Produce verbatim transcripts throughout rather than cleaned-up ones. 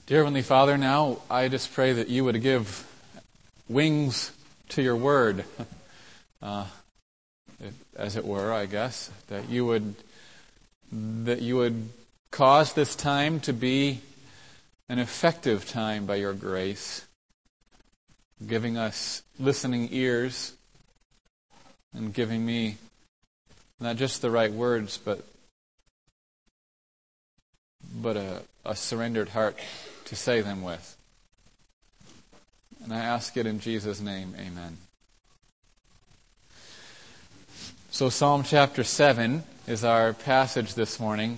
Dear Heavenly Father, now I just pray that you would give wings to your word, uh, as it were, I guess, that you would that you would cause this time to be an effective time by your grace, giving us listening ears and giving me not just the right words, but but a, a surrendered heart to say them with. And I ask it in Jesus' name, amen. So Psalm chapter seven is our passage this morning.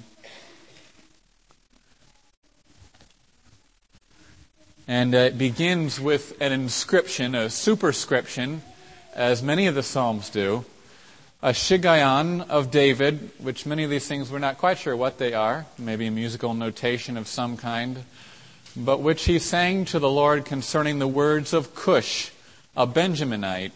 And it begins with an inscription, a superscription, as many of the Psalms do, a Shiggaion of David, which many of these things we're not quite sure what they are, maybe a musical notation of some kind, but which he sang to the Lord concerning the words of Cush, a Benjaminite.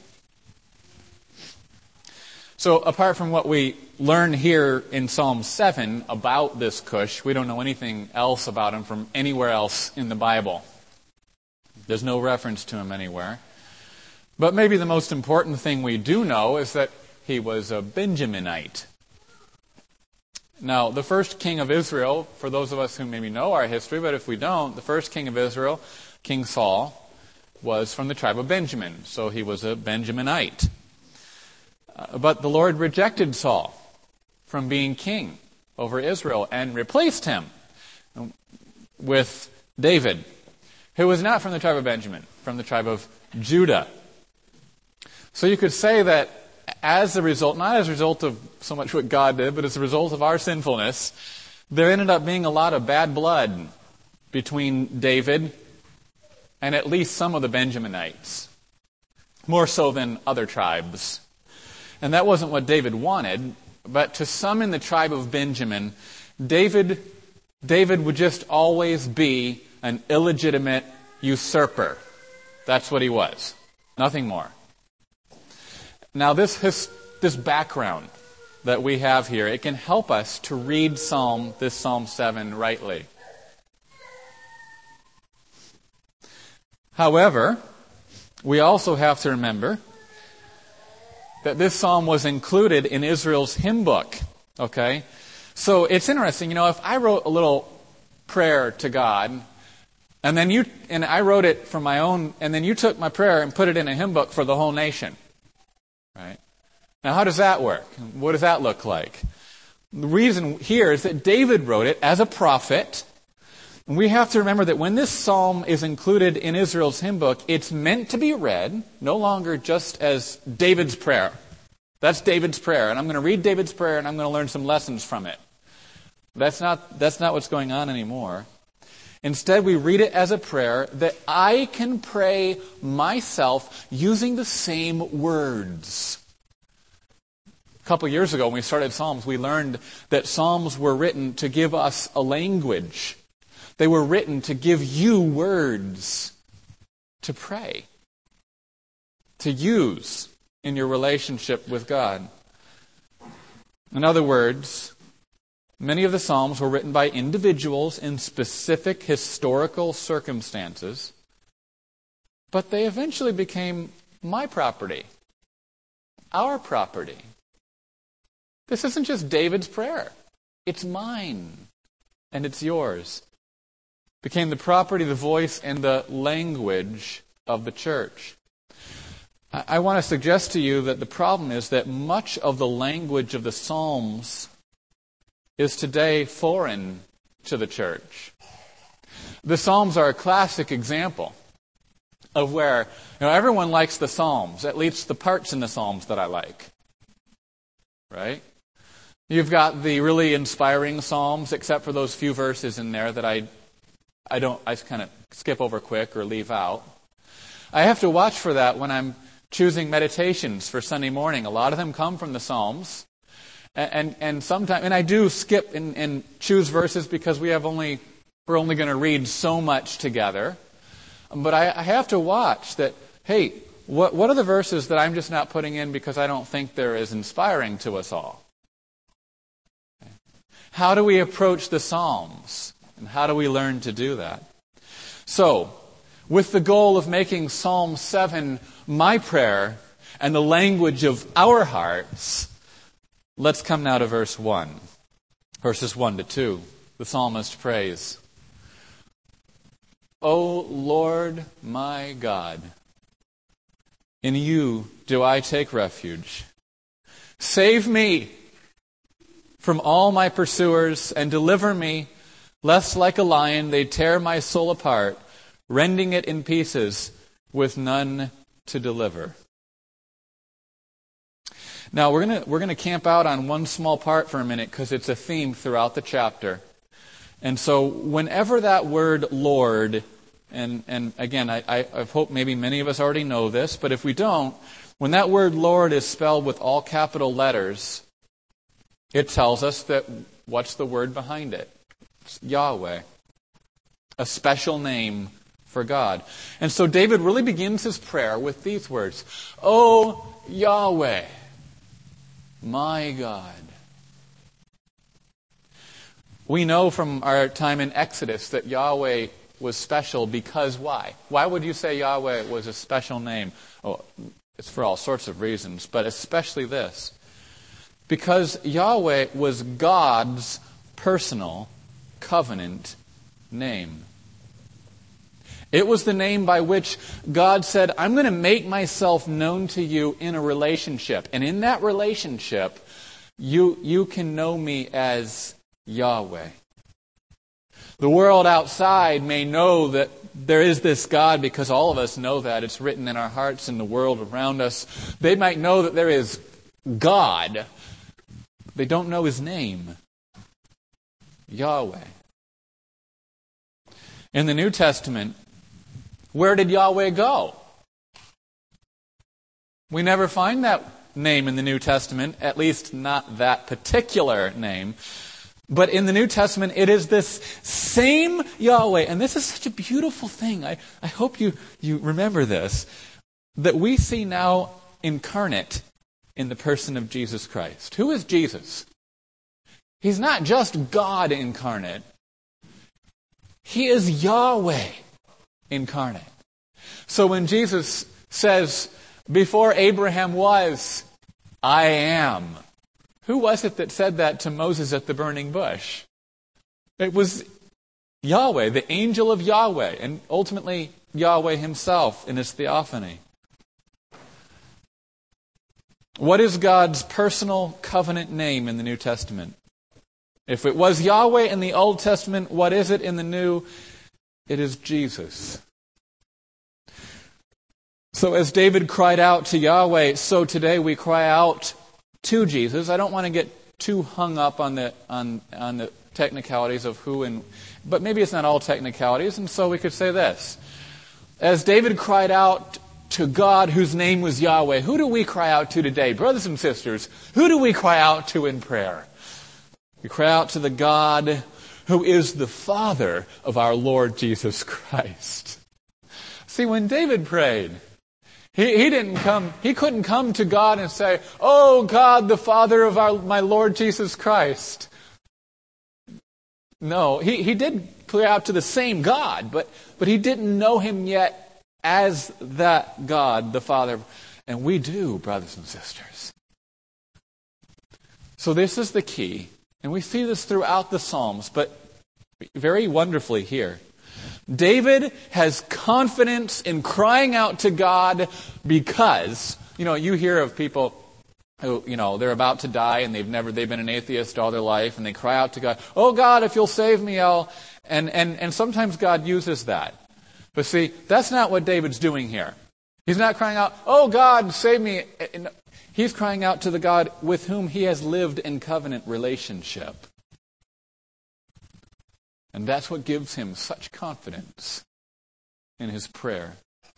So apart from what we learn here in Psalm seven about this Cush, we don't know anything else about him from anywhere else in the Bible. There's no reference to him anywhere. But maybe the most important thing we do know is that he was a Benjaminite. Now, the first king of Israel, for those of us who maybe know our history, but if we don't, the first king of Israel, King Saul, was from the tribe of Benjamin. So he was a Benjaminite. Uh, but the Lord rejected Saul from being king over Israel and replaced him with David, who was not from the tribe of Benjamin, from the tribe of Judah. So you could say that as a result, not as a result of so much what God did, but as a result of our sinfulness, there ended up being a lot of bad blood between David and at least some of the Benjaminites, more so than other tribes. And that wasn't what David wanted, but to some in the tribe of Benjamin, David, David would just always be an illegitimate usurper. That's what he was. Nothing more. Now this his, this background that we have here, it can help us to read Psalm this Psalm seven rightly. However, we also have to remember that this psalm was included in Israel's hymn book. Okay? So it's interesting, you know, if I wrote a little prayer to God, and then you and I wrote it from my own, and then you took my prayer and put it in a hymn book for the whole nation. Right? Now, how does that work? What does that look like? The reason here is that David wrote it as a prophet. And we have to remember that when this psalm is included in Israel's hymn book, it's meant to be read no longer just as David's prayer. That's David's prayer, and I'm going to read David's prayer and I'm going to learn some lessons from it. That's not, that's not what's going on anymore. Instead, we read it as a prayer that I can pray myself using the same words. A couple years ago when we started Psalms, we learned that Psalms were written to give us a language. They were written to give you words to pray, to use in your relationship with God. In other words, many of the Psalms were written by individuals in specific historical circumstances, but they eventually became my property, our property. This isn't just David's prayer. It's mine, and it's yours. It became the property, the voice, and the language of the church. I, I want to suggest to you that the problem is that much of the language of the Psalms is today foreign to the church. The Psalms are a classic example of where, you know, everyone likes the Psalms, at least the parts in the Psalms that I like. Right? You've got the really inspiring Psalms, except for those few verses in there that I I don't I kind of skip over quick or leave out. I have to watch for that when I'm choosing meditations for Sunday morning. A lot of them come from the Psalms. And and, and sometimes and I do skip and, and choose verses because we have only we're only going to read so much together. But I, I have to watch that, hey, what what are the verses that I'm just not putting in because I don't think they're as inspiring to us all? How do we approach the Psalms? And how do we learn to do that? So, with the goal of making Psalm seven my prayer and the language of our hearts, let's come now to verse one. Verses one to two. The psalmist prays, O Lord my God, in you do I take refuge. Save me from all my pursuers and deliver me, lest like a lion they tear my soul apart, rending it in pieces with none to deliver. Now we're going to we're going to camp out on one small part for a minute because it's a theme throughout the chapter. And so whenever that word Lord, and, and again, I, I hope maybe many of us already know this, but if we don't, when that word Lord is spelled with all capital letters, it tells us that what's the word behind it? It's Yahweh. A special name for God. And so David really begins his prayer with these words, O Yahweh, my God. We know from our time in Exodus that Yahweh was special because why? Why would you say Yahweh was a special name? Oh, it's for all sorts of reasons, but especially this. Because Yahweh was God's personal covenant name. It was the name by which God said, I'm going to make myself known to you in a relationship. And in that relationship, you, you can know me as Yahweh. The world outside may know that there is this God because all of us know that. It's written in our hearts in the world around us. They might know that there is God. They don't know His name. Yahweh. In the New Testament, where did Yahweh go? We never find that name in the New Testament, at least not that particular name. But in the New Testament, it is this same Yahweh. And this is such a beautiful thing. I, I hope you, you remember this. That we see now incarnate in the person of Jesus Christ. Who is Jesus? He's not just God incarnate. He is Yahweh incarnate. So when Jesus says, before Abraham was, I am. Who was it that said that to Moses at the burning bush? It was Yahweh, the angel of Yahweh, and ultimately Yahweh himself in his theophany. What is God's personal covenant name in the New Testament? If it was Yahweh in the Old Testament, what is it in the New? It is Jesus. So as David cried out to Yahweh, so today we cry out to Jesus. I don't want to get too hung up on the on on the technicalities of who and but maybe it's not all technicalities, and so we could say this. As David cried out to God whose name was Yahweh, who do we cry out to today? Brothers and sisters, who do we cry out to in prayer? We cry out to the God who is the Father of our Lord Jesus Christ. See, when David prayed, He, he didn't come, he couldn't come to God and say, oh God, the Father of our, my Lord Jesus Christ. No, he, he did cry out to the same God, but, but he didn't know Him yet as that God, the Father. And we do, brothers and sisters. So this is the key. And we see this throughout the Psalms, but very wonderfully here. David has confidence in crying out to God because, you know, you hear of people who, you know, they're about to die and they've never, they've been an atheist all their life and they cry out to God, oh God, if you'll save me, I'll, and, and, and sometimes God uses that. But see, that's not what David's doing here. He's not crying out, oh God, save me. He's crying out to the God with whom he has lived in covenant relationship. And that's what gives him such confidence in his prayer.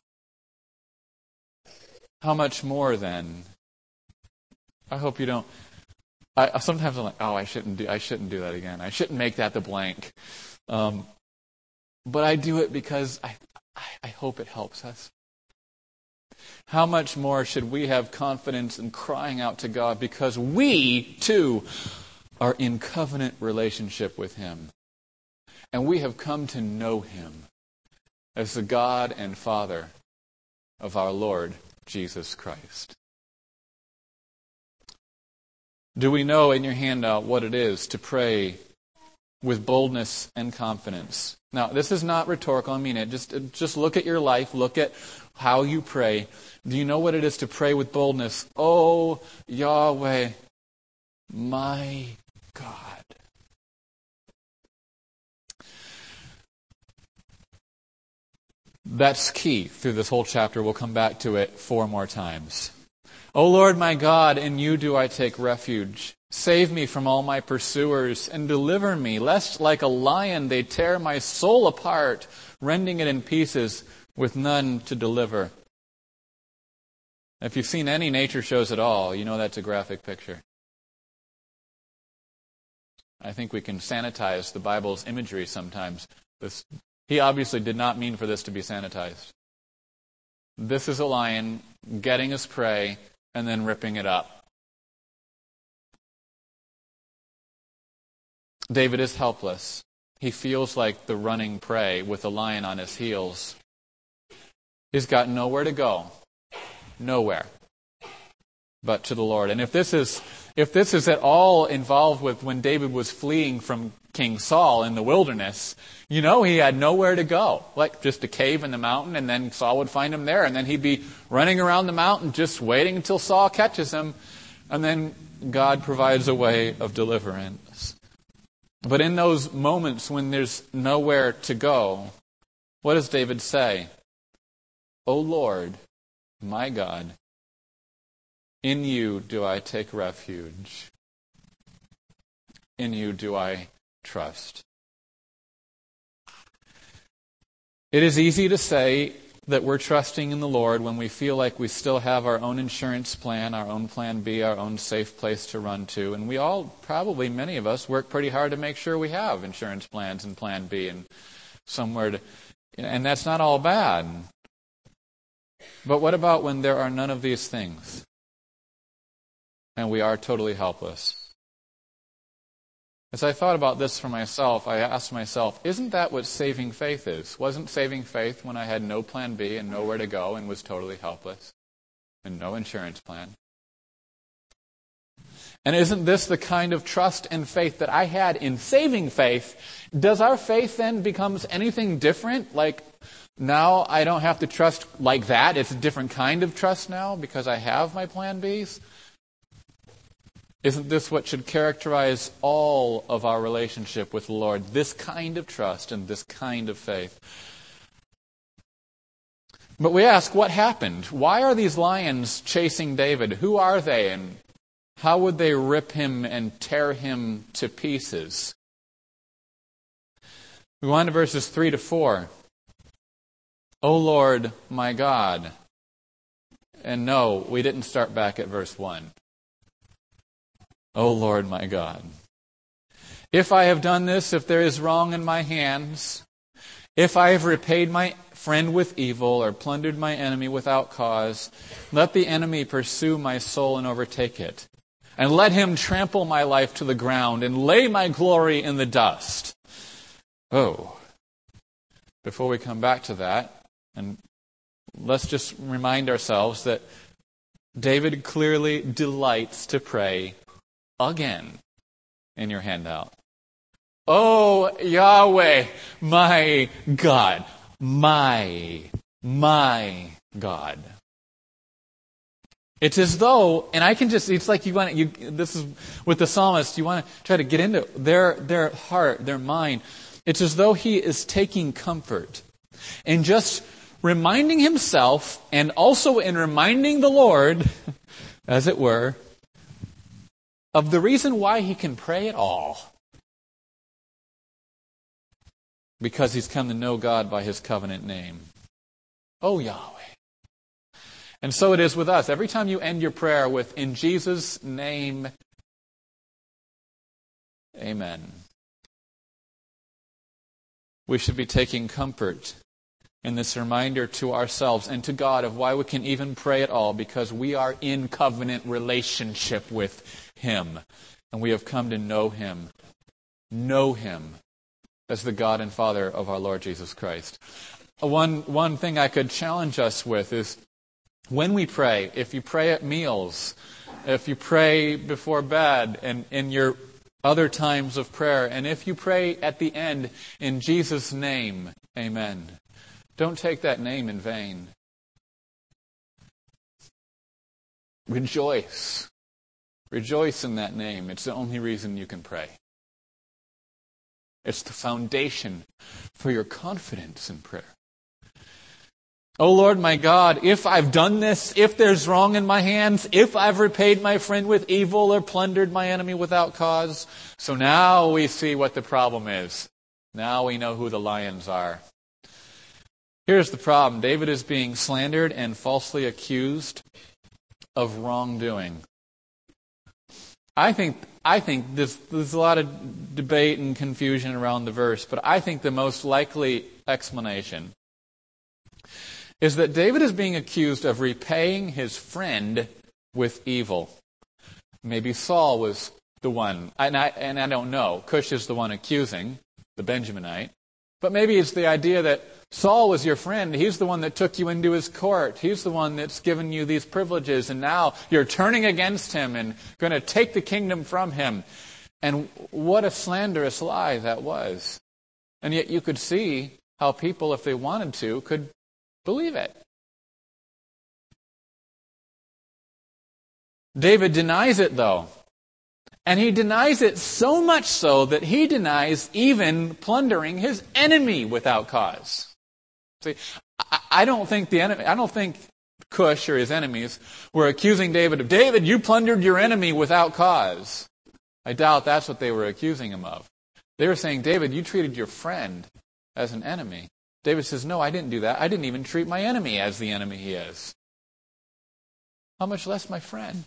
How much more then? I hope you don't. I, sometimes I'm like, oh, I shouldn't do. I shouldn't do that again. I shouldn't make that the blank. Um, but I do it because I, I, I hope it helps us. How much more should we have confidence in crying out to God because we too are in covenant relationship with Him. And we have come to know Him as the God and Father of our Lord Jesus Christ. Do we know in your handout what it is to pray with boldness and confidence? Now, this is not rhetorical. I mean it. Just, just look at your life. Look at how you pray. Do you know what it is to pray with boldness? Oh, Yahweh, my God. That's key through this whole chapter. We'll come back to it four more times. O Lord my God, in you do I take refuge. Save me from all my pursuers and deliver me, lest like a lion they tear my soul apart, rending it in pieces with none to deliver. If you've seen any nature shows at all, you know that's a graphic picture. I think we can sanitize the Bible's imagery sometimes. This, he obviously did not mean for this to be sanitized. This is a lion getting his prey and then ripping it up. David is helpless. He feels like the running prey with a lion on his heels. He's got nowhere to go. Nowhere. But to the Lord. And if this is if this is at all involved with when David was fleeing from King Saul in the wilderness, you know he had nowhere to go. Like just a cave in the mountain, and then Saul would find him there, and then he'd be running around the mountain just waiting until Saul catches him, and then God provides a way of deliverance. But in those moments when there's nowhere to go, what does David say? O Lord, my God, in you do I take refuge. In you do I trust. It is easy to say that we're trusting in the Lord when we feel like we still have our own insurance plan, our own plan B, our own safe place to run to. And we all, probably many of us, work pretty hard to make sure we have insurance plans and plan B and somewhere to... And that's not all bad. But what about when there are none of these things? And we are totally helpless. As I thought about this for myself, I asked myself, isn't that what saving faith is? Wasn't saving faith when I had no plan B and nowhere to go and was totally helpless and no insurance plan? And isn't this the kind of trust and faith that I had in saving faith? Does our faith then becomes anything different? Like now I don't have to trust like that. It's a different kind of trust now because I have my plan Bs? Isn't this what should characterize all of our relationship with the Lord? This kind of trust and this kind of faith. But we ask, what happened? Why are these lions chasing David? Who are they, and how would they rip him and tear him to pieces? We go on to verses three to four. O Lord, my God. And no, we didn't start back at verse one. O Lord, my God. If I have done this, if there is wrong in my hands, if I have repaid my friend with evil or plundered my enemy without cause, let the enemy pursue my soul and overtake it. And let him trample my life to the ground and lay my glory in the dust. Oh. Before we come back to that, and let's just remind ourselves that David clearly delights to pray again in your handout. Oh, Yahweh, my God, my, my God. It's as though, and I can just, it's like you want to, you, this is with the psalmist, you want to try to get into their, their heart, their mind. It's as though he is taking comfort and just reminding himself and also in reminding the Lord, as it were, of the reason why he can pray at all. Because he's come to know God by his covenant name. Oh, Yahweh. And so it is with us. Every time you end your prayer with, in Jesus' name, amen. We should be taking comfort in this reminder to ourselves and to God of why we can even pray at all, because we are in covenant relationship with Him. And we have come to know Him. Know Him as the God and Father of our Lord Jesus Christ. one, one thing I could challenge us with is when we pray, if you pray at meals, if you pray before bed and in your other times of prayer, and if you pray at the end in Jesus' name, amen. Don't take that name in vain. Rejoice. Rejoice in that name. It's the only reason you can pray. It's the foundation for your confidence in prayer. O Lord my God, if I've done this, if there's wrong in my hands, if I've repaid my friend with evil or plundered my enemy without cause. So now we see what the problem is. Now we know who the lions are. Here's the problem. David is being slandered and falsely accused of wrongdoing. I think I think there's, there's a lot of debate and confusion around the verse, but I think the most likely explanation is that David is being accused of repaying his friend with evil. Maybe Saul was the one, and I, and I don't know. Cush is the one accusing, the Benjaminite. But maybe it's the idea that Saul was your friend. He's the one that took you into his court. He's the one that's given you these privileges, and now you're turning against him and going to take the kingdom from him. And what a slanderous lie that was. And yet you could see how people, if they wanted to, could believe it. David denies it, though. And he denies it so much so that he denies even plundering his enemy without cause. See, I don't think the enemy, I don't think Cush or his enemies were accusing David of, David, you plundered your enemy without cause. I doubt that's what they were accusing him of. They were saying, David, you treated your friend as an enemy. David says, no, I didn't do that. I didn't even treat my enemy as the enemy he is. How much less my friend?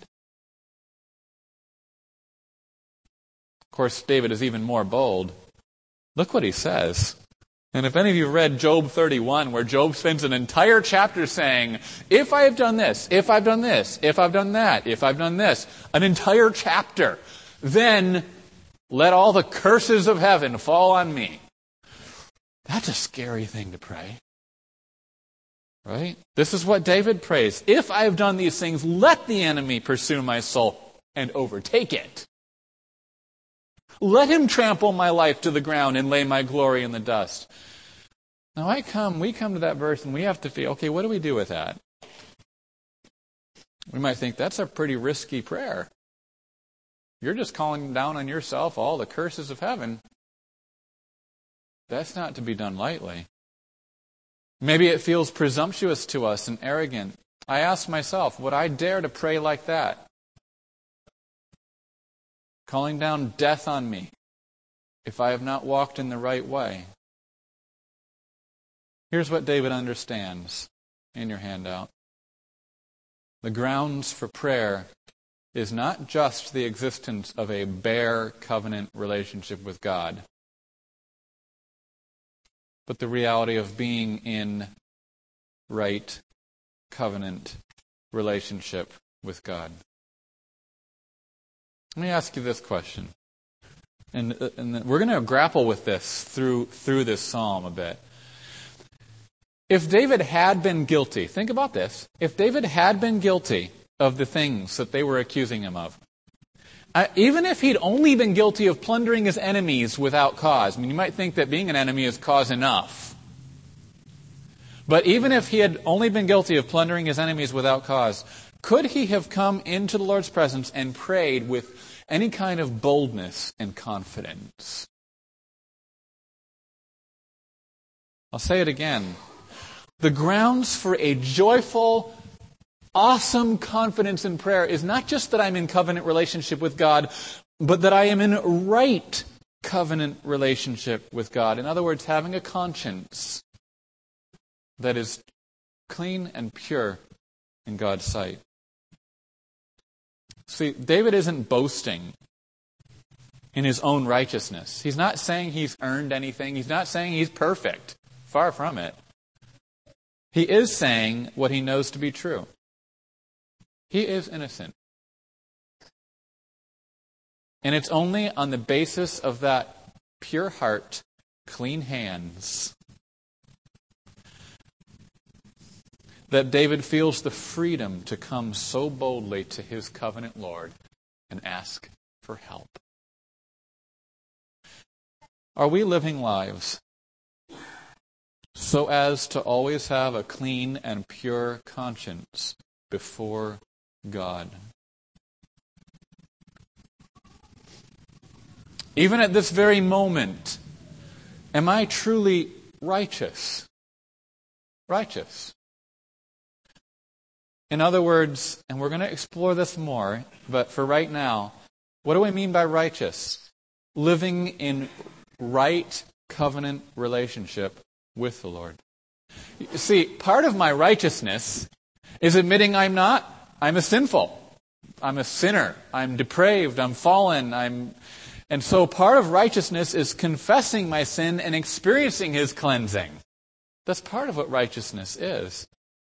Of course, David is even more bold. Look what he says. And if any of you read Job thirty-one, where Job spends an entire chapter saying, if I have done this, if I've done this, if I've done that, if I've done this, an entire chapter, then let all the curses of heaven fall on me. That's a scary thing to pray. Right? This is what David prays. If I have done these things, let the enemy pursue my soul and overtake it. Let him trample my life to the ground and lay my glory in the dust. Now I come, we come to that verse and we have to feel, okay, what do we do with that? We might think that's a pretty risky prayer. You're just calling down on yourself all the curses of heaven. That's not to be done lightly. Maybe it feels presumptuous to us and arrogant. I ask myself, would I dare to pray like that? Calling down death on me if I have not walked in the right way. Here's what David understands in your handout. The grounds for prayer is not just the existence of a bare covenant relationship with God, but the reality of being in right covenant relationship with God. Let me ask you this question. And, and we're going to grapple with this through, through this psalm a bit. If David had been guilty, think about this. If David had been guilty of the things that they were accusing him of, uh, even if he'd only been guilty of plundering his enemies without cause, I mean, you might think that being an enemy is cause enough. But even if he had only been guilty of plundering his enemies without cause, could he have come into the Lord's presence and prayed with any kind of boldness and confidence? I'll say it again. The grounds for a joyful, awesome confidence in prayer is not just that I'm in covenant relationship with God, but that I am in right covenant relationship with God. In other words, having a conscience that is clean and pure in God's sight. See, David isn't boasting in his own righteousness. He's not saying he's earned anything. He's not saying he's perfect. Far from it. He is saying what he knows to be true. He is innocent. And it's only on the basis of that pure heart, clean hands, that David feels the freedom to come so boldly to his covenant Lord and ask for help. Are we living lives so as to always have a clean and pure conscience before God? Even at this very moment, am I truly righteous? Righteous. In other words, and we're going to explore this more, but for right now, what do I mean by righteous? Living in right covenant relationship with the Lord. You see, part of my righteousness is admitting I'm not. I'm a sinful. I'm a sinner. I'm depraved. I'm fallen. I'm, and so part of righteousness is confessing my sin and experiencing His cleansing. That's part of what righteousness is.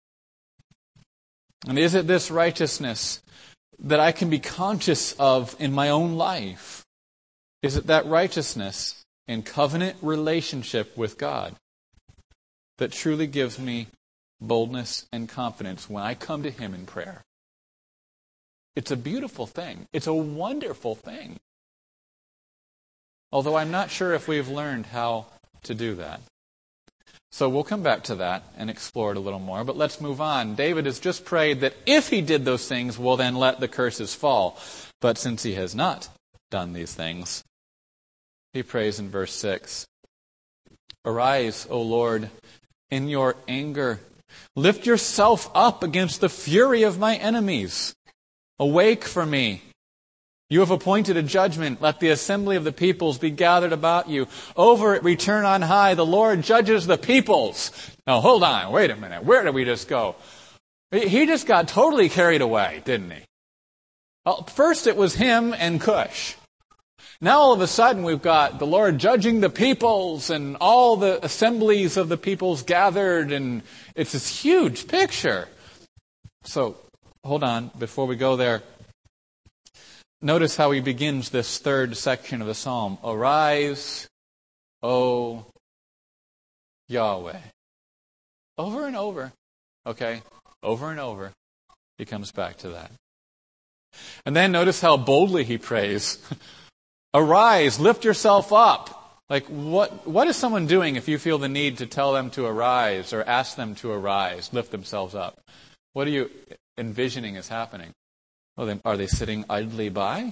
And is it this righteousness that I can be conscious of in my own life? Is it that righteousness in covenant relationship with God that truly gives me boldness and confidence when I come to Him in prayer? It's a beautiful thing. It's a wonderful thing. Although I'm not sure if we've learned how to do that. So we'll come back to that and explore it a little more. But let's move on. David has just prayed that if he did those things, well then let the curses fall. But since he has not done these things, he prays in verse six, "Arise, O Lord, in your anger. Lift yourself up against the fury of my enemies. Awake for me. You have appointed a judgment. Let the assembly of the peoples be gathered about you. Over it return on high. The Lord judges the peoples." Now hold on, wait a minute. Where did we just go? He just got totally carried away, didn't he? Well, first it was him and Cush. Now all of a sudden we've got the Lord judging the peoples and all the assemblies of the peoples gathered, and it's this huge picture. So hold on, before we go there. Notice how he begins this third section of the psalm. Arise, O Yahweh. Over and over. Okay? Over and over. He comes back to that. And then notice how boldly he prays. Arise, lift yourself up. Like, what, what is someone doing if you feel the need to tell them to arise or ask them to arise, lift themselves up? What are you envisioning is happening? Well, then, are they sitting idly by?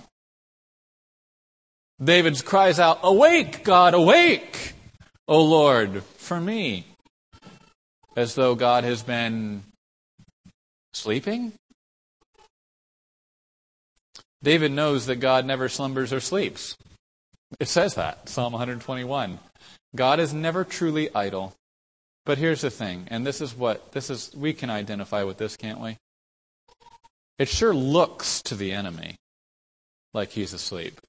David cries out, "Awake, God, awake, O Lord, for me." As though God has been sleeping. David knows that God never slumbers or sleeps. It says that, Psalm one twenty-one. God is never truly idle. But here's the thing, and this is what, this is, we can identify with this, can't we? It sure looks to the enemy like he's asleep.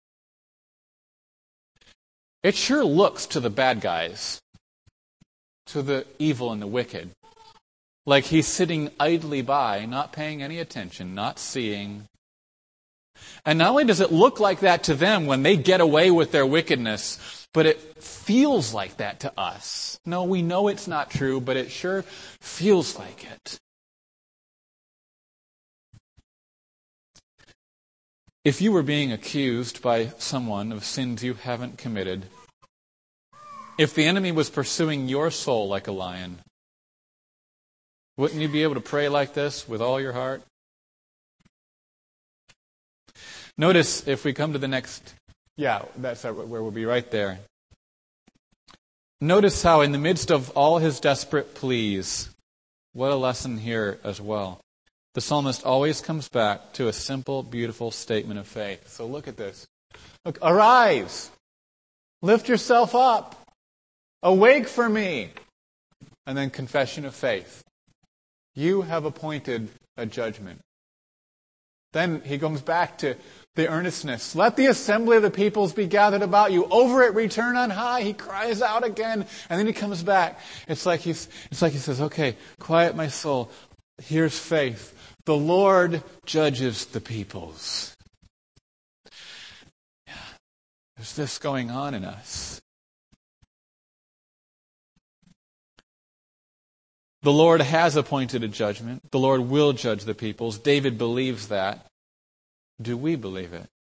It sure looks to the bad guys, to the evil and the wicked, like he's sitting idly by, not paying any attention, not seeing. And not only does it look like that to them when they get away with their wickedness, but it feels like that to us. No, we know it's not true, but it sure feels like it. If you were being accused by someone of sins you haven't committed, if the enemy was pursuing your soul like a lion, wouldn't you be able to pray like this with all your heart? Notice if we come to the next, yeah, that's where we'll be right there. Notice how in the midst of all his desperate pleas, what a lesson here as well. The psalmist always comes back to a simple, beautiful statement of faith. So look at this. Look, arise, lift yourself up, awake for me. And then confession of faith. You have appointed a judgment. Then he comes back to the earnestness. Let the assembly of the peoples be gathered about you. Over it return on high. He cries out again. And then he comes back. It's like he's, it's like he says, okay, quiet my soul. Here's faith. The Lord judges the peoples. Yeah, there's this going on in us. The Lord has appointed a judgment. The Lord will judge the peoples. David believes that. Do we believe it?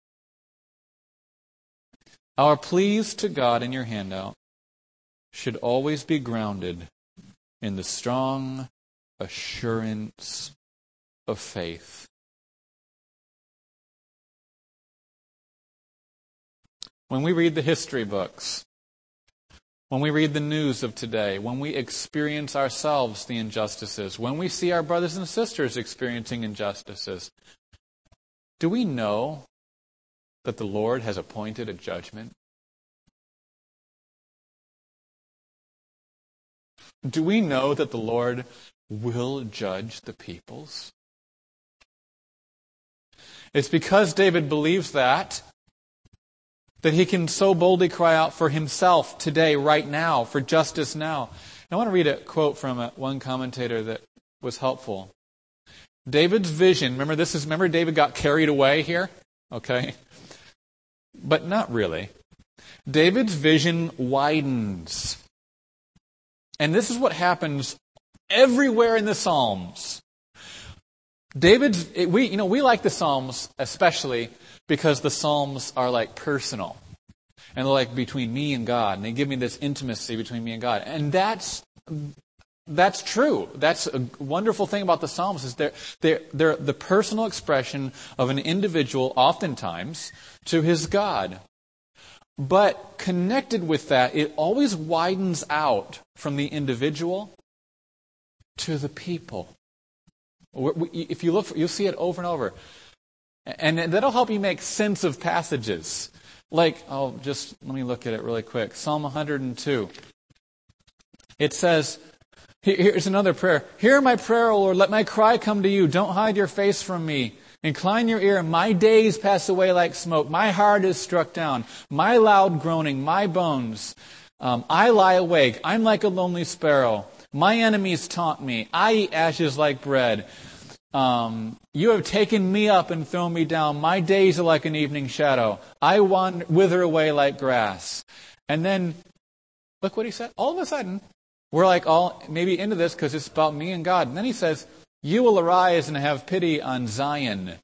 Our pleas to God in your handout should always be grounded in the strong assurance of faith. When we read the history books, when we read the news of today, when we experience ourselves the injustices, when we see our brothers and sisters experiencing injustices, do we know that the Lord has appointed a judgment? Do we know that the Lord will judge the peoples? It's because David believes that that he can so boldly cry out for himself today, right now, for justice now. I want to read a quote from a, one commentator that was helpful. David's vision, remember this is remember David got carried away here? Okay. But not really. David's vision widens. And this is what happens everywhere in the Psalms. David's we you know we like the Psalms especially because the Psalms are like personal. And they're like between me and God. And they give me this intimacy between me and God. And that's that's true. That's a wonderful thing about the Psalms is they're, they're, they're the personal expression of an individual, oftentimes, to his God. But connected with that, it always widens out from the individual to the people. If you look, you'll see it over and over. And that'll help you make sense of passages. Like, oh, just let me look at it really quick. Psalm one hundred two. It says, here's another prayer. Hear my prayer, O Lord. Let my cry come to you. Don't hide your face from me. Incline your ear. My days pass away like smoke. My heart is struck down. My loud groaning, my bones. Um, I lie awake. I'm like a lonely sparrow. My enemies taunt me. I eat ashes like bread. Um, you have taken me up and thrown me down. My days are like an evening shadow. I wander, wither away like grass. And then, look what he said. All of a sudden, we're like all maybe into this because it's about me and God. And then he says, you will arise and have pity on Zion.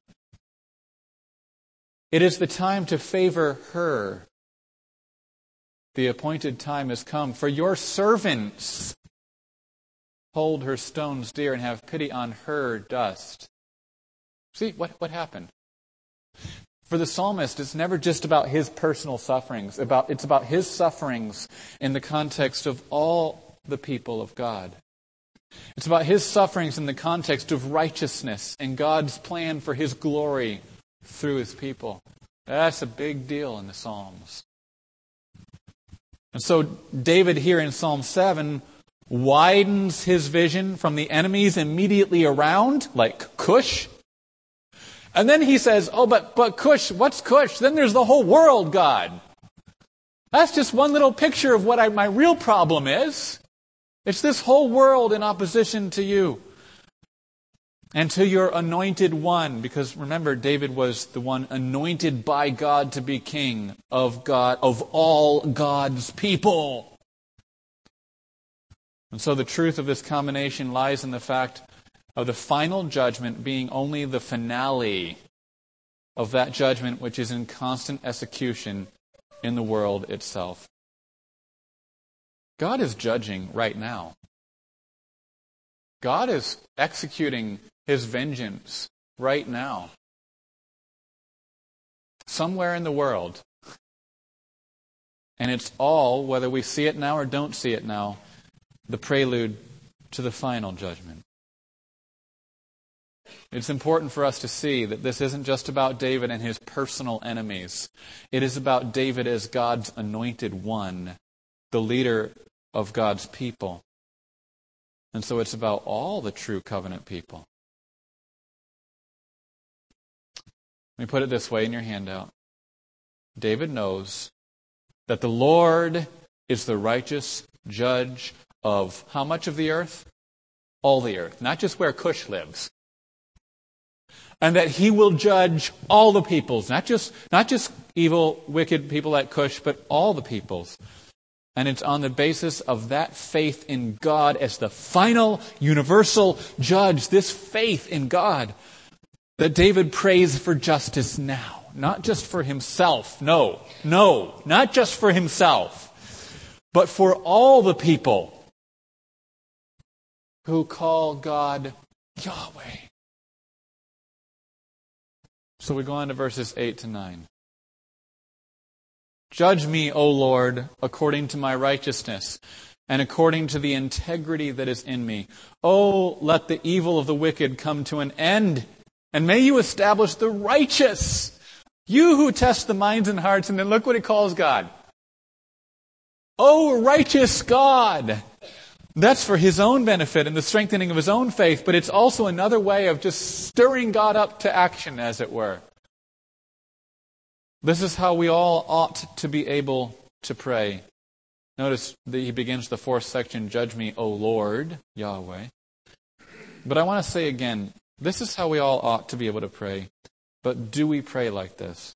It is the time to favor her. The appointed time has come for your servants. Hold her stones dear and have pity on her dust. See, what, what happened? For the psalmist, it's never just about his personal sufferings. About It's about his sufferings in the context of all the people of God. It's about his sufferings in the context of righteousness and God's plan for his glory through his people. That's a big deal in the Psalms. And so David here in Psalm seven widens his vision from the enemies immediately around, like Cush. And then he says, oh, but, but Cush, what's Cush? Then there's the whole world, God. That's just one little picture of what I, my real problem is. It's this whole world in opposition to you and to your anointed one. Because remember, David was the one anointed by God to be king of God, of all God's people. And so the truth of this combination lies in the fact of the final judgment being only the finale of that judgment which is in constant execution in the world itself. God is judging right now. God is executing his vengeance right now. Somewhere in the world. And it's all, whether we see it now or don't see it now, the prelude to the final judgment. It's important for us to see that this isn't just about David and his personal enemies. It is about David as God's anointed one, the leader of God's people. And so it's about all the true covenant people. Let me put it this way in your handout. David knows that the Lord is the righteous judge of how much of the earth? All the earth, not just where Cush lives. And that he will judge all the peoples, not just not just evil, wicked people like Cush, but all the peoples. And it's on the basis of that faith in God as the final universal judge, this faith in God, that David prays for justice now. Not just for himself. No, no, not just for himself, but for all the people who call God Yahweh. So we go on to verses eight to nine. Judge me, O Lord, according to my righteousness, and according to the integrity that is in me. Oh, let the evil of the wicked come to an end, and may you establish the righteous. You who test the minds and hearts, and then look what he calls God. Oh, righteous God. That's for his own benefit and the strengthening of his own faith, but it's also another way of just stirring God up to action, as it were. This is how we all ought to be able to pray. Notice that he begins the fourth section, Judge me, O Lord, Yahweh. But I want to say again, this is how we all ought to be able to pray. But do we pray like this?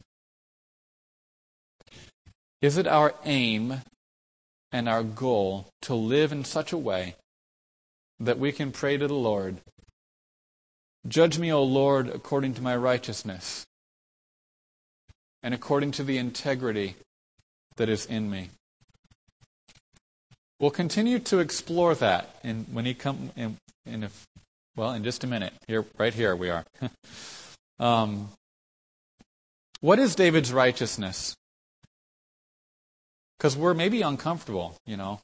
Is it our aim and our goal to live in such a way that we can pray to the Lord, Judge me, O Lord, according to my righteousness, and according to the integrity that is in me? We'll continue to explore that in, when he come in, in a, well, in just a minute. Here, right here we are. um, what is David's righteousness? Because we're maybe uncomfortable, you know.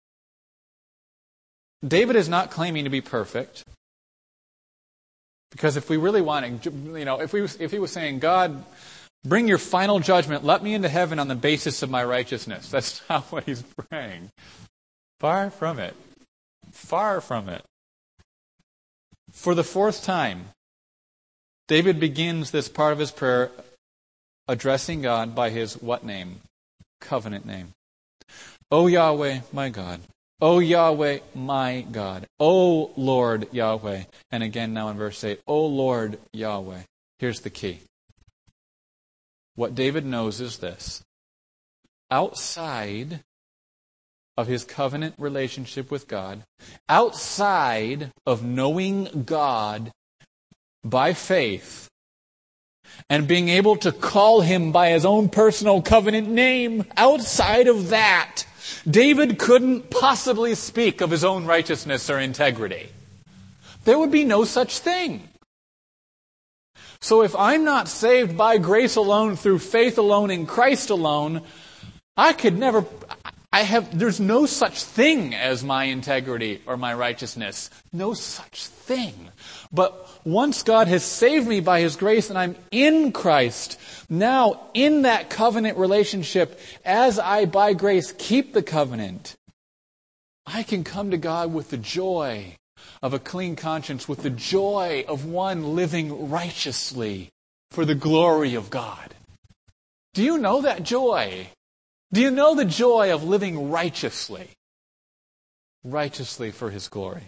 David is not claiming to be perfect. Because if we really wanted, you know, if we if he was saying, God, bring your final judgment, let me into heaven on the basis of my righteousness. That's not what he's praying. Far from it. Far from it. For the fourth time, David begins this part of his prayer addressing God by his what name? Covenant name. O Yahweh, my God. O Yahweh, my God. O Lord Yahweh. And again now in verse eight, O Lord Yahweh. Here's the key. What David knows is this. Outside of his covenant relationship with God, outside of knowing God by faith, and being able to call him by his own personal covenant name, outside of that, David couldn't possibly speak of his own righteousness or integrity. There would be no such thing. So if I'm not saved by grace alone, through faith alone, in Christ alone, I could never, I have, there's no such thing as my integrity or my righteousness. No such thing. But once God has saved me by His grace and I'm in Christ, now in that covenant relationship, as I by grace keep the covenant, I can come to God with the joy of a clean conscience, with the joy of one living righteously for the glory of God. Do you know that joy? Do you know the joy of living righteously? Righteously for His glory.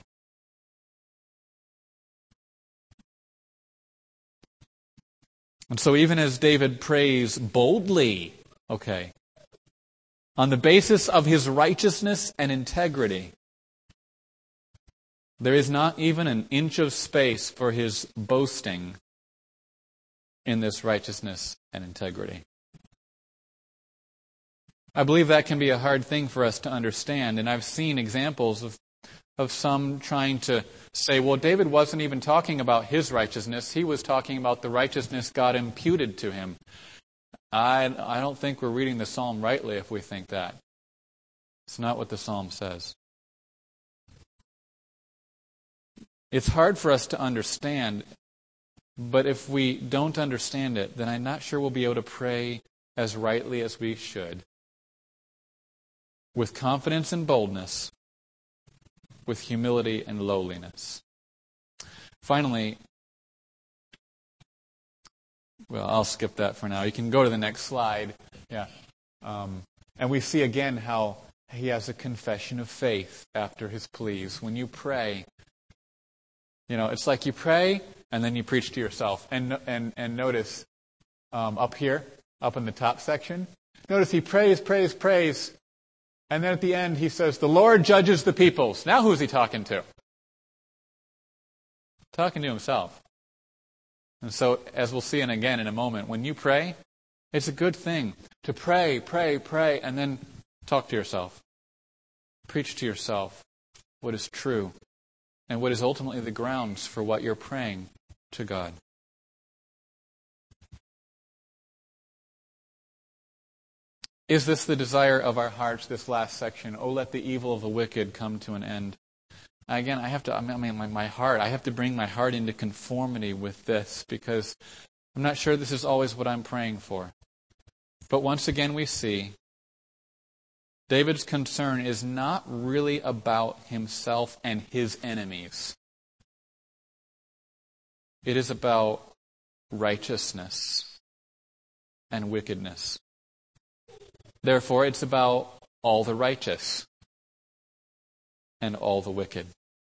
And so even as David prays boldly, okay, on the basis of his righteousness and integrity, there is not even an inch of space for his boasting in this righteousness and integrity. I believe that can be a hard thing for us to understand, and I've seen examples of of some trying to say, well, David wasn't even talking about his righteousness. He was talking about the righteousness God imputed to him. I, I don't think we're reading the psalm rightly if we think that. It's not what the psalm says. It's hard for us to understand, but if we don't understand it, then I'm not sure we'll be able to pray as rightly as we should, with confidence and boldness, with humility and lowliness. Finally, well, I'll skip that for now. You can go to the next slide. Yeah. Um, and we see again how he has a confession of faith after his pleas. When you pray, you know, it's like you pray and then you preach to yourself. And and and notice um, up here, up in the top section, notice he prays, prays, prays, And then at the end he says, the Lord judges the peoples. Now who's he talking to? Talking to himself. And so, as we'll see in again in a moment, when you pray, it's a good thing to pray, pray, pray, and then talk to yourself. Preach to yourself what is true and what is ultimately the grounds for what you're praying to God. Is this the desire of our hearts, this last section? Oh, let the evil of the wicked come to an end. Again, I have to, I mean, my, my heart, I have to bring my heart into conformity with this because I'm not sure this is always what I'm praying for. But once again, we see David's concern is not really about himself and his enemies. It is about righteousness and wickedness. Therefore, it's about all the righteous and all the wicked.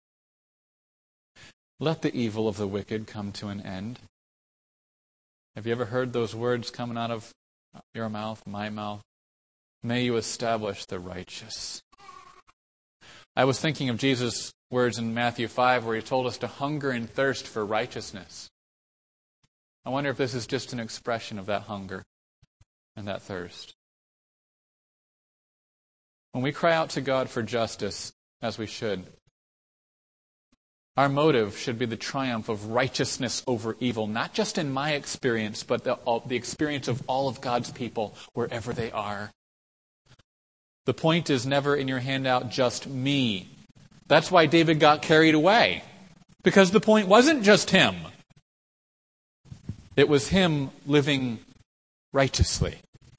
Let the evil of the wicked come to an end. Have you ever heard those words coming out of your mouth, my mouth? May you establish the righteous. I was thinking of Jesus' words in Matthew five where he told us to hunger and thirst for righteousness. I wonder if this is just an expression of that hunger and that thirst. When we cry out to God for justice, as we should, our motive should be the triumph of righteousness over evil, not just in my experience, but the, all, the experience of all of God's people, wherever they are. The point is never in your handout just me. That's why David got carried away, because the point wasn't just him. It was him living righteously,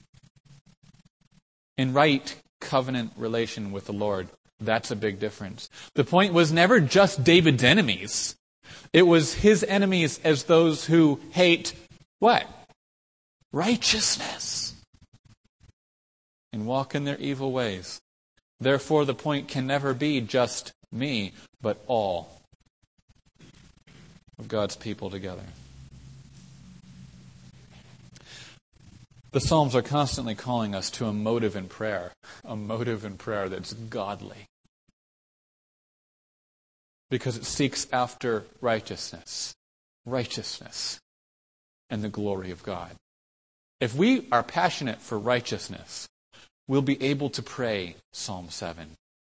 in right covenant relation with the Lord. That's a big difference. The point was never just David's enemies. It was his enemies as those who hate what? Righteousness. And walk in their evil ways. Therefore, the point can never be just me, but all of God's people together. The Psalms are constantly calling us to a motive in prayer, a motive in prayer that's godly. Because it seeks after righteousness, righteousness, and the glory of God. If we are passionate for righteousness, we'll be able to pray Psalm seven.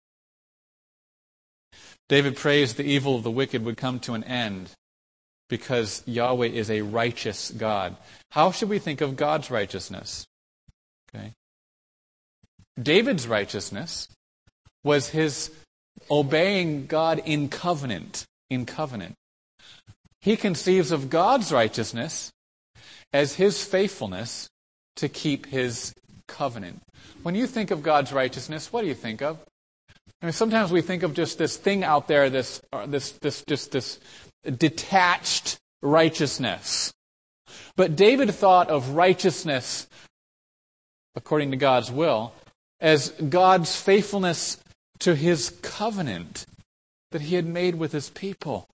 David prays the evil of the wicked would come to an end because Yahweh is a righteous God. How should we think of God's righteousness? Okay. David's righteousness was his obeying God in covenant. In covenant. He conceives of God's righteousness as his faithfulness to keep his covenant. When you think of God's righteousness, what do you think of? I mean, sometimes we think of just this thing out there, this, uh, this, this, just this detached righteousness. But David thought of righteousness, according to God's will, as God's faithfulness to his covenant that he had made with his people.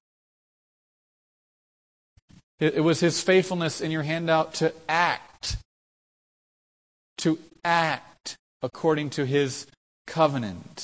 It, it was his faithfulness in your handout to act, to act according to his covenant,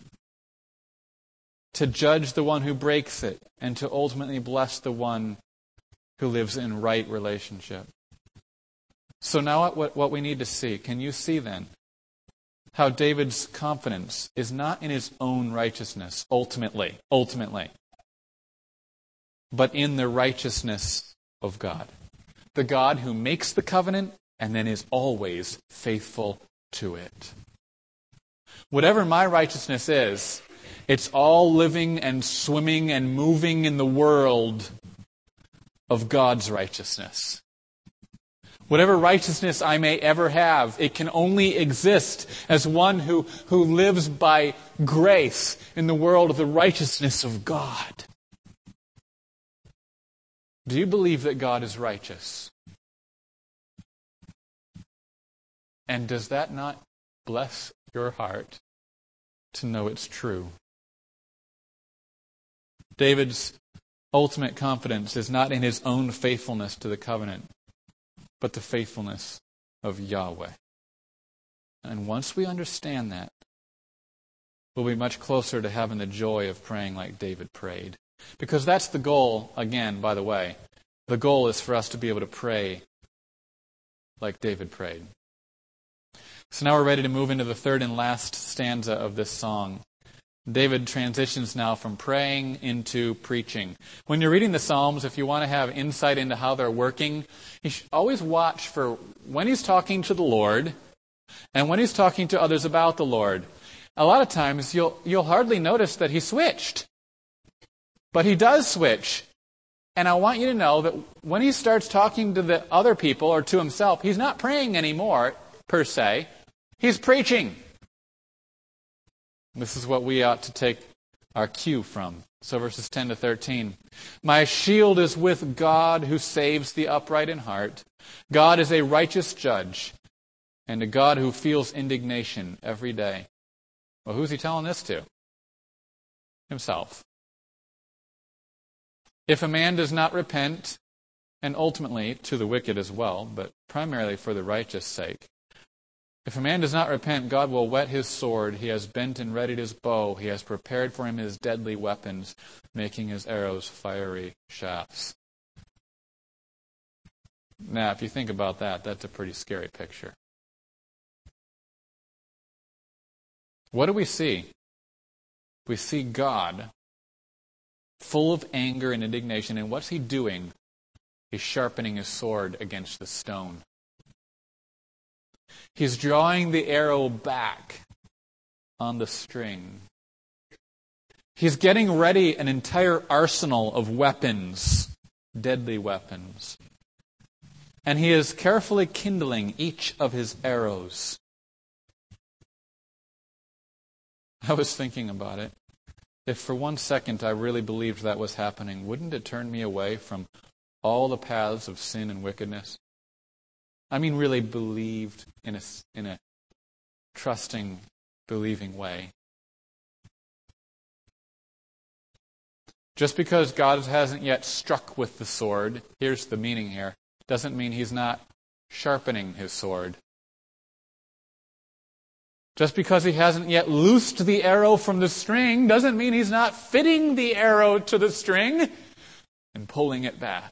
to judge the one who breaks it, and to ultimately bless the one who lives in right relationship. So now what, what we need to see, can you see then how David's confidence is not in his own righteousness, ultimately, ultimately, but in the righteousness of God. The God who makes the covenant and then is always faithful to it. Whatever my righteousness is, it's all living and swimming and moving in the world of God's righteousness. Whatever righteousness I may ever have, it can only exist as one who, who lives by grace in the world of the righteousness of God. Do you believe that God is righteous? And does that not bless your heart to know it's true? David's ultimate confidence is not in his own faithfulness to the covenant, but the faithfulness of Yahweh. And once we understand that, we'll be much closer to having the joy of praying like David prayed. Because that's the goal, again, by the way. The goal is for us to be able to pray like David prayed. So now we're ready to move into the third and last stanza of this song. David transitions now from praying into preaching. When you're reading the Psalms, if you want to have insight into how they're working, you should always watch for when he's talking to the Lord and when he's talking to others about the Lord. A lot of times you'll you'll hardly notice that he switched. But he does switch. And I want you to know that when he starts talking to the other people or to himself, he's not praying anymore, per se. He's preaching. This is what we ought to take our cue from. So verses ten to thirteen. My shield is with God who saves the upright in heart. God is a righteous judge and a God who feels indignation every day. Well, who's he telling this to? Himself. If a man does not repent, and ultimately to the wicked as well, but primarily for the righteous sake, if a man does not repent, God will whet his sword. He has bent and readied his bow. He has prepared for him his deadly weapons, making his arrows fiery shafts. Now, if you think about that, that's a pretty scary picture. What do we see? We see God full of anger and indignation. And what's he doing? He's sharpening his sword against the stone. He's drawing the arrow back on the string. He's getting ready an entire arsenal of weapons, deadly weapons. And he is carefully kindling each of his arrows. I was thinking about it. If for one second I really believed that was happening, wouldn't it turn me away from all the paths of sin and wickedness? I mean, really believed in a, in a trusting, believing way. Just because God hasn't yet struck with the sword, here's the meaning here, doesn't mean he's not sharpening his sword. Just because he hasn't yet loosed the arrow from the string doesn't mean he's not fitting the arrow to the string and pulling it back.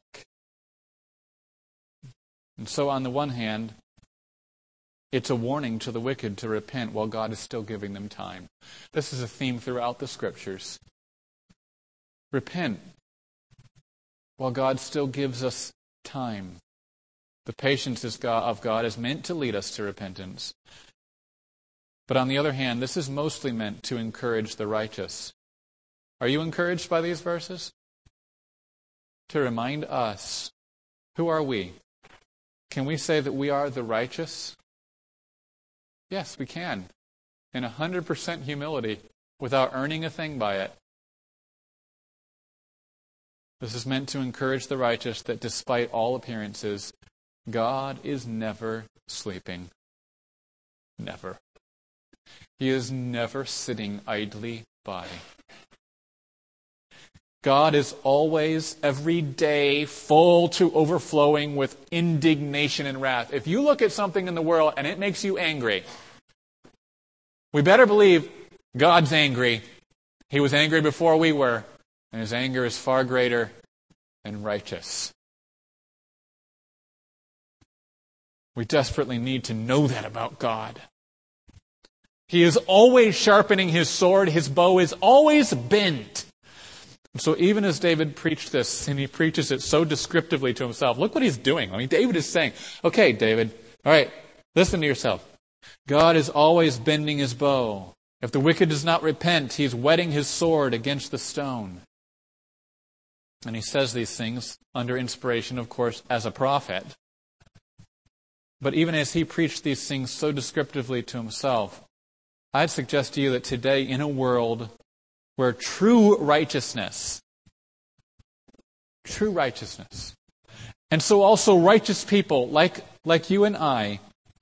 And so on the one hand, it's a warning to the wicked to repent while God is still giving them time. This is a theme throughout the Scriptures. Repent while God still gives us time. The patience of God is meant to lead us to repentance. But on the other hand, this is mostly meant to encourage the righteous. Are you encouraged by these verses? To remind us, who are we? Can we say that we are the righteous? Yes, we can. In one hundred percent humility, without earning a thing by it. This is meant to encourage the righteous that despite all appearances, God is never sleeping. Never. He is never sitting idly by. God is always, every day, full to overflowing with indignation and wrath. If you look at something in the world and it makes you angry, we better believe God's angry. He was angry before we were, and his anger is far greater and righteous. We desperately need to know that about God. He is always sharpening his sword. His bow is always bent. So even as David preached this, and he preaches it so descriptively to himself, look what he's doing. I mean, David is saying, okay, David, all right, listen to yourself. God is always bending his bow. If the wicked does not repent, he's whetting his sword against the stone. And he says these things under inspiration, of course, as a prophet. But even as he preached these things so descriptively to himself, I'd suggest to you that today, in a world where true righteousness, true righteousness, and so also righteous people like, like you and I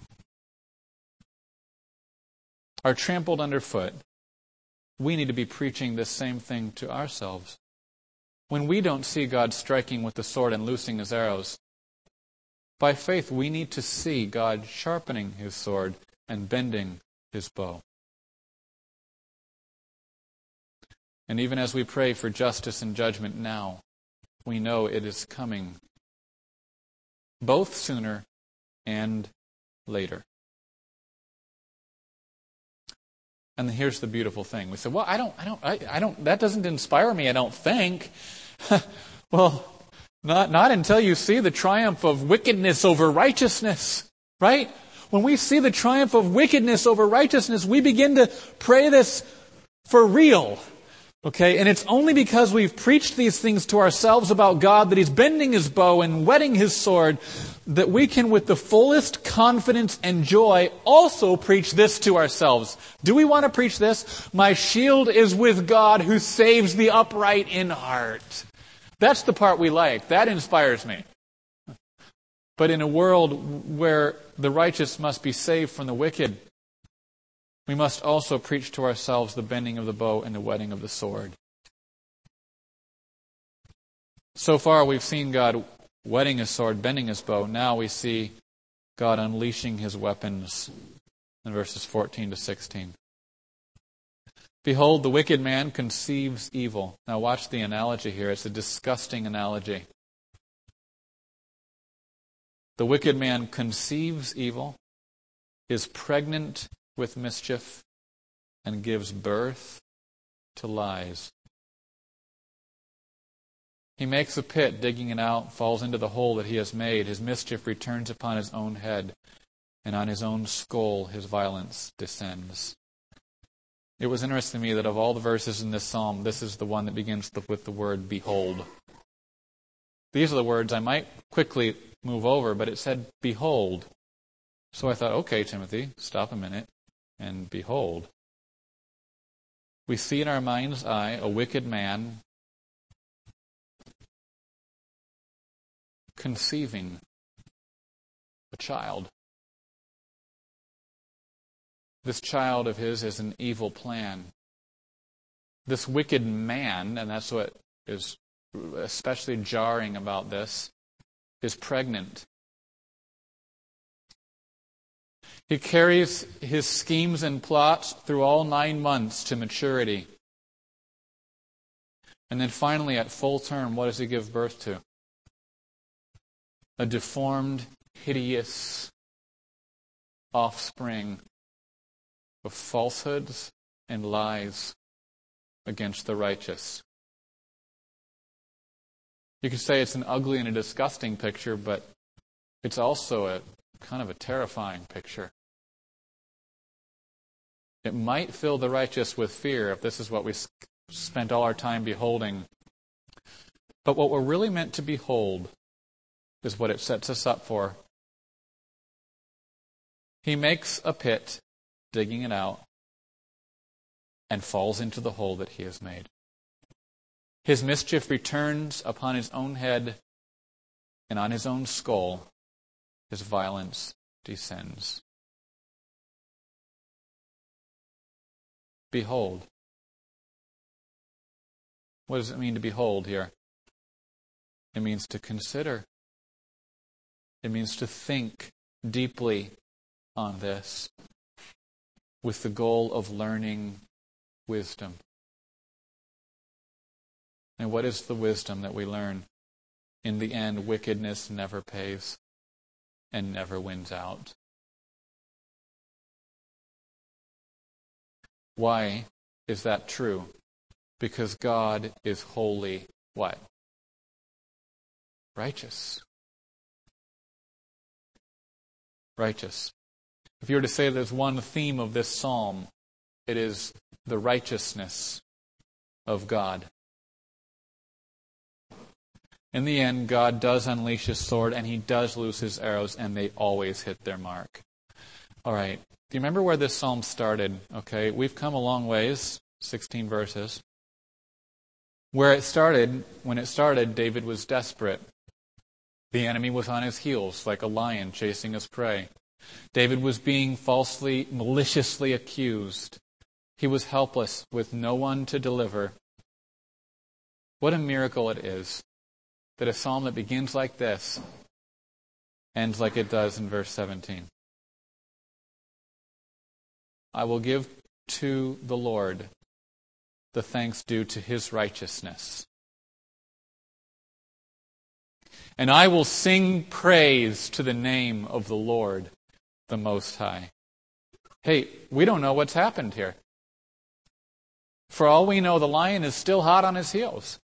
are trampled underfoot, we need to be preaching this same thing to ourselves. When we don't see God striking with the sword and loosing his arrows, by faith we need to see God sharpening his sword and bending his bow. And even as we pray for justice and judgment now, we know it is coming, both sooner and later. And here's the beautiful thing. We say, well, I don't, I don't, I, I don't, that doesn't inspire me, I don't think. Well, not, not until you see the triumph of wickedness over righteousness, right? When we see the triumph of wickedness over righteousness, we begin to pray this for real. Okay, and it's only because we've preached these things to ourselves about God, that He's bending His bow and whetting His sword, that we can with the fullest confidence and joy also preach this to ourselves. Do we want to preach this? My shield is with God who saves the upright in heart. That's the part we like. That inspires me. But in a world where the righteous must be saved from the wicked, we must also preach to ourselves the bending of the bow and the whetting of the sword. So far we've seen God whetting His sword, bending His bow. Now we see God unleashing His weapons in verses fourteen to sixteen. Behold, the wicked man conceives evil. Now watch the analogy here. It's a disgusting analogy. The wicked man conceives evil, is pregnant with mischief, and gives birth to lies. He makes a pit, digging it out, falls into the hole that he has made. His mischief returns upon his own head, and on his own skull his violence descends. It was interesting to me that of all the verses in this psalm, this is the one that begins with the word behold. These are the words I might quickly move over, but it said behold. So I thought, okay, Timothy, stop a minute. And behold, we see in our mind's eye a wicked man conceiving a child. This child of his is an evil plan. This wicked man, and that's what is especially jarring about this, is pregnant. He carries his schemes and plots through all nine months to maturity. And then finally, at full term, what does he give birth to? A deformed, hideous offspring of falsehoods and lies against the righteous. You could say it's an ugly and a disgusting picture, but it's also a kind of a terrifying picture. It might fill the righteous with fear if this is what we spent all our time beholding. But what we're really meant to behold is what it sets us up for. He makes a pit, digging it out, and falls into the hole that he has made. His mischief returns upon his own head, and on his own skull his violence descends. Behold. What does it mean to behold here? It means to consider. It means to think deeply on this with the goal of learning wisdom. And what is the wisdom that we learn? In the end, wickedness never pays and never wins out. Why is that true? Because God is wholly what? Righteous. Righteous. If you were to say there's one theme of this psalm, it is the righteousness of God. In the end, God does unleash His sword, and He does loose His arrows, and they always hit their mark. All right. Do you remember where this psalm started? Okay, we've come a long ways, sixteen verses. Where it started, when it started, David was desperate. The enemy was on his heels like a lion chasing his prey. David was being falsely, maliciously accused. He was helpless with no one to deliver. What a miracle it is that a psalm that begins like this ends like it does in verse seventeen. I will give to the Lord the thanks due to his righteousness. And I will sing praise to the name of the Lord, the Most High. Hey, we don't know what's happened here. For all we know, the lion is still hot on his heels.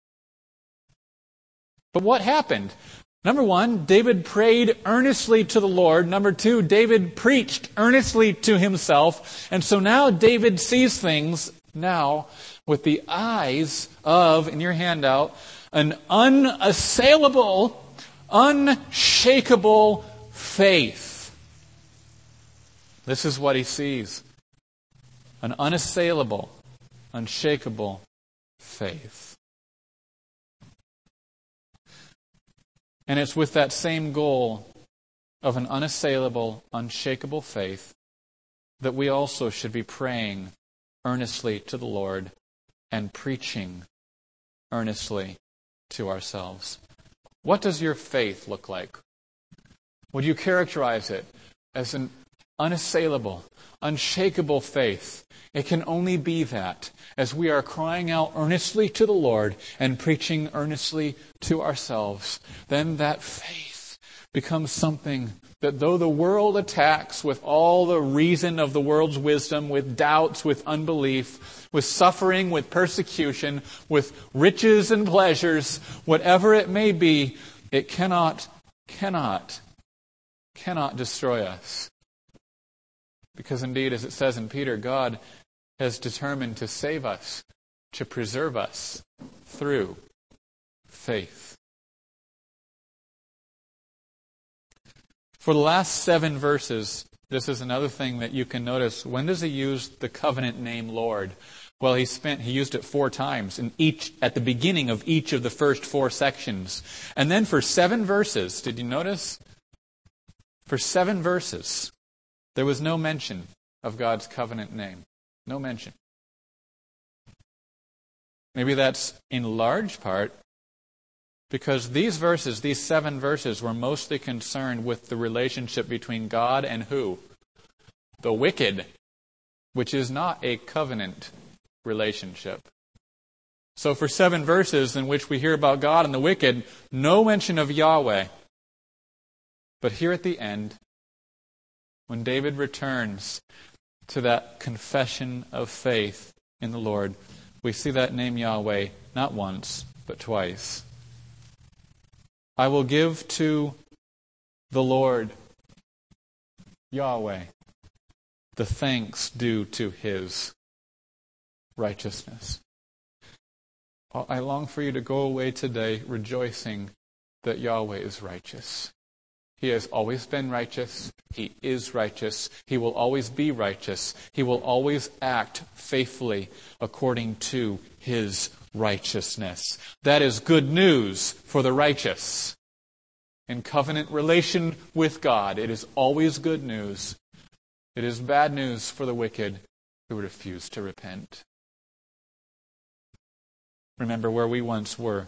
But what happened? Number one, David prayed earnestly to the Lord. Number two, David preached earnestly to himself. And so now David sees things now with the eyes of, in your handout, an unassailable, unshakable faith. This is what he sees. An unassailable, unshakable faith. And it's with that same goal of an unassailable, unshakable faith that we also should be praying earnestly to the Lord and preaching earnestly to ourselves. What does your faith look like? Would you characterize it as an unassailable, unshakable faith? It can only be that as we are crying out earnestly to the Lord and preaching earnestly to ourselves, then that faith becomes something that though the world attacks with all the reason of the world's wisdom, with doubts, with unbelief, with suffering, with persecution, with riches and pleasures, whatever it may be, it cannot, cannot, cannot destroy us. Because indeed, as it says in Peter, God has determined to save us, to preserve us through faith. For the last seven verses, this is another thing that you can notice. When does he use the covenant name Lord? Well, he spent he used it four times in each at the beginning of each of the first four sections. And then for seven verses, did you notice? For seven verses, there was no mention of God's covenant name. No mention. Maybe that's in large part because these verses, these seven verses, were mostly concerned with the relationship between God and who? The wicked, which is not a covenant relationship. So for seven verses in which we hear about God and the wicked, no mention of Yahweh. But here at the end, when David returns to that confession of faith in the Lord, we see that name Yahweh not once, but twice. I will give to the Lord, Yahweh, the thanks due to his righteousness. I long for you to go away today rejoicing that Yahweh is righteous. He has always been righteous. He is righteous. He will always be righteous. He will always act faithfully according to his righteousness. That is good news for the righteous. In covenant relation with God, it is always good news. It is bad news for the wicked who refuse to repent. Remember where we once were.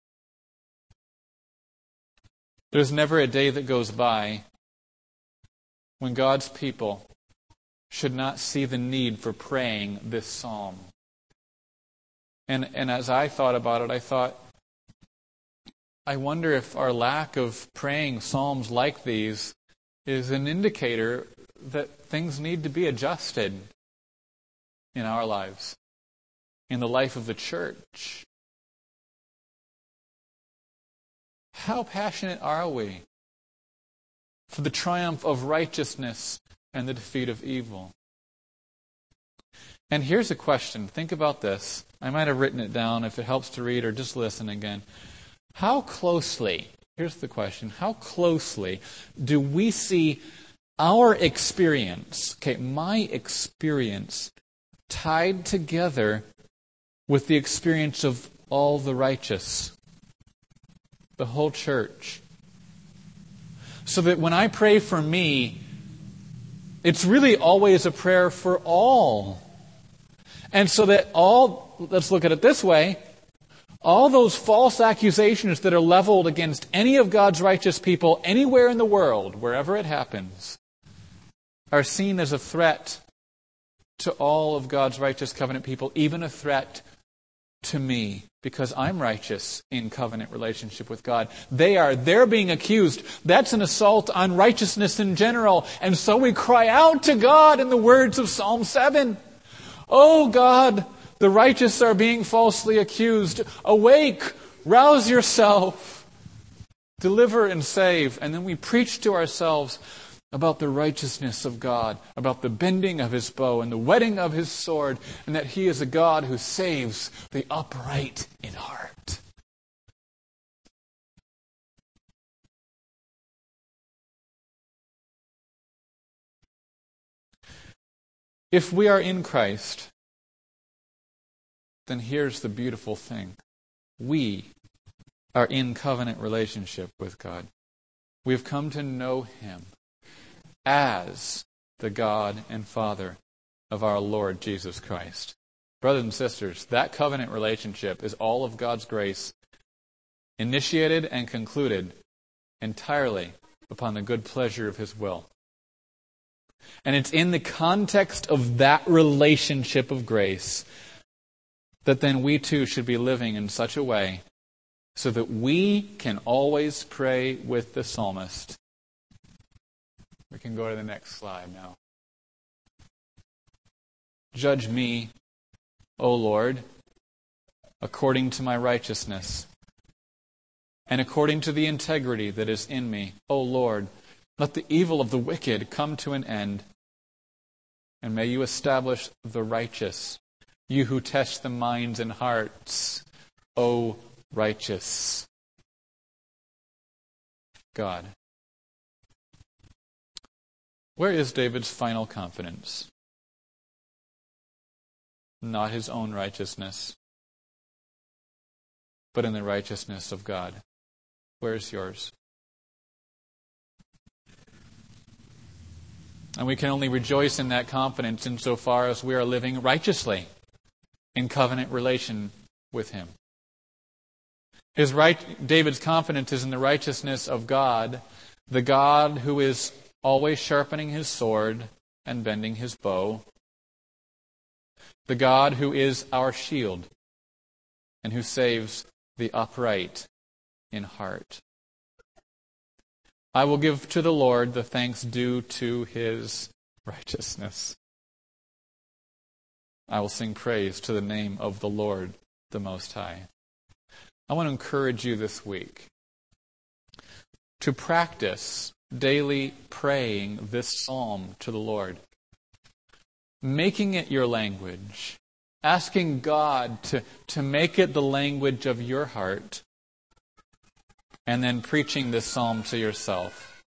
There's never a day that goes by when God's people should not see the need for praying this psalm. And, and as I thought about it, I thought, I wonder if our lack of praying psalms like these is an indicator that things need to be adjusted in our lives, in the life of the church. How passionate are we for the triumph of righteousness and the defeat of evil? And here's a question. Think about this. I might have written it down if it helps to read or just listen again. How closely, here's the question, how closely do we see our experience, okay, my experience, tied together with the experience of all the righteous? The whole church. So that when I pray for me, it's really always a prayer for all. And so that all, let's look at it this way, all those false accusations that are leveled against any of God's righteous people anywhere in the world, wherever it happens, are seen as a threat to all of God's righteous covenant people, even a threat to me, because I'm righteous in covenant relationship with God. They are. They're being accused. That's an assault on righteousness in general. And so we cry out to God in the words of Psalm seven. Oh God, the righteous are being falsely accused. Awake, rouse yourself, deliver and save. And then we preach to ourselves about the righteousness of God, about the bending of His bow and the whetting of His sword, and that He is a God who saves the upright in heart. If we are in Christ, then here's the beautiful thing. We are in covenant relationship with God. We've come to know Him as the God and Father of our Lord Jesus Christ. Brothers and sisters, that covenant relationship is all of God's grace, initiated and concluded entirely upon the good pleasure of His will. And it's in the context of that relationship of grace that then we too should be living in such a way so that we can always pray with the psalmist. We can go to the next slide now. Judge me, O Lord, according to my righteousness, and according to the integrity that is in me. O Lord, let the evil of the wicked come to an end, and may you establish the righteous, you who test the minds and hearts, O righteous God. Where is David's final confidence? Not his own righteousness, but in the righteousness of God. Where's yours? And we can only rejoice in that confidence insofar as we are living righteously in covenant relation with Him. His right, David's confidence is in the righteousness of God, the God who is always sharpening His sword and bending His bow, the God who is our shield and who saves the upright in heart. I will give to the Lord the thanks due to His righteousness. I will sing praise to the name of the Lord, the Most High. I want to encourage you this week to practice daily praying this psalm to the Lord, making it your language, asking God to, to make it the language of your heart, and then preaching this psalm to yourself.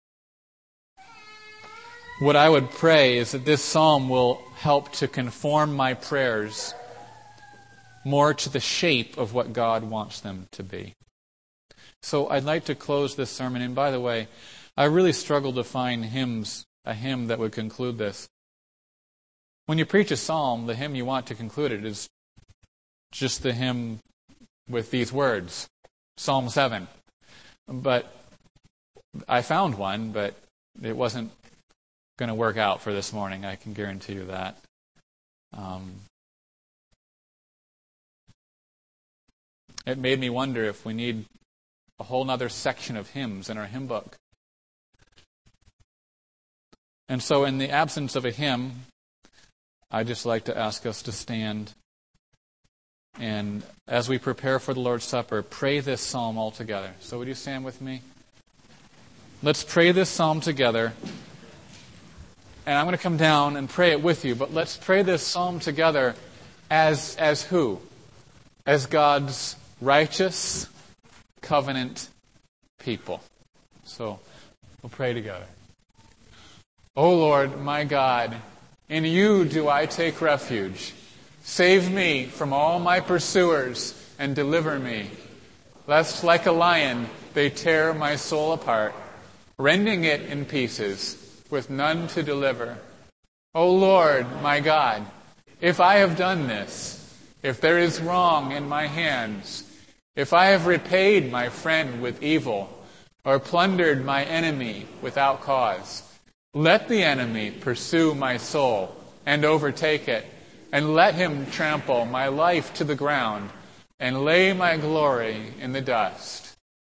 What I would pray is that this psalm will help to conform my prayers more to the shape of what God wants them to be. So I'd like to close this sermon, and by the way, I really struggled to find hymns, a hymn that would conclude this. When you preach a psalm, the hymn you want to conclude it is just the hymn with these words, Psalm seven. But I found one, but it wasn't going to work out for this morning. I can guarantee you that. Um, it made me wonder if we need a whole other section of hymns in our hymn book. And so in the absence of a hymn, I'd just like to ask us to stand. And as we prepare for the Lord's Supper, pray this psalm all together. So would you stand with me? Let's pray this psalm together. And I'm going to come down and pray it with you. But let's pray this psalm together as, as who? As God's righteous covenant people. So we'll pray together. O Lord, my God, in you do I take refuge. Save me from all my pursuers and deliver me, lest like a lion they tear my soul apart, rending it in pieces, with none to deliver. O Lord, my God, if I have done this, if there is wrong in my hands, if I have repaid my friend with evil, or plundered my enemy without cause, let the enemy pursue my soul and overtake it, and let him trample my life to the ground, and lay my glory in the dust.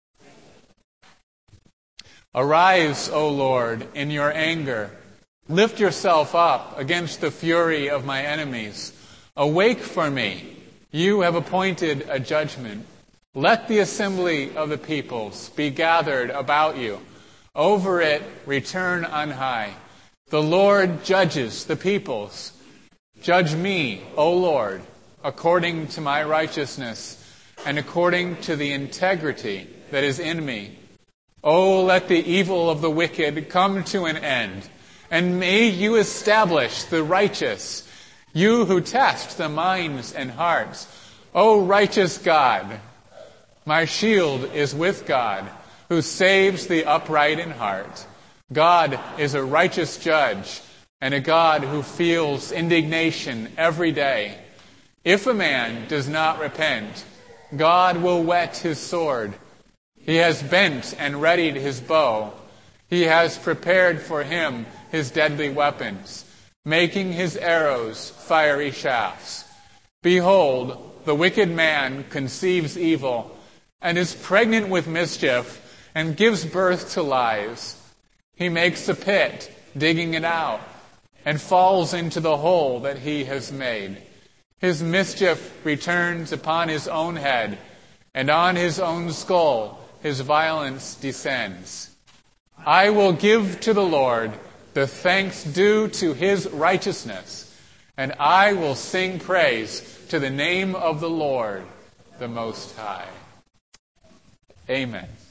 Arise, O Lord, in your anger. Lift yourself up against the fury of my enemies. Awake for me. You have appointed a judgment. Let the assembly of the peoples be gathered about you. Over it return on high. The Lord judges the peoples. Judge me, O Lord, according to my righteousness and according to the integrity that is in me. Oh, let the evil of the wicked come to an end, and may you establish the righteous, you who test the minds and hearts. O righteous God, my shield is with God, who saves the upright in heart. God is a righteous judge, and a God who feels indignation every day. If a man does not repent, God will whet his sword. He has bent and readied his bow. He has prepared for him his deadly weapons, making his arrows fiery shafts. Behold, the wicked man conceives evil, and is pregnant with mischief, and gives birth to lies. He makes a pit, digging it out, and falls into the hole that he has made. His mischief returns upon his own head, and on his own skull his violence descends. I will give to the Lord the thanks due to his righteousness, and I will sing praise to the name of the Lord, the Most High. Amen.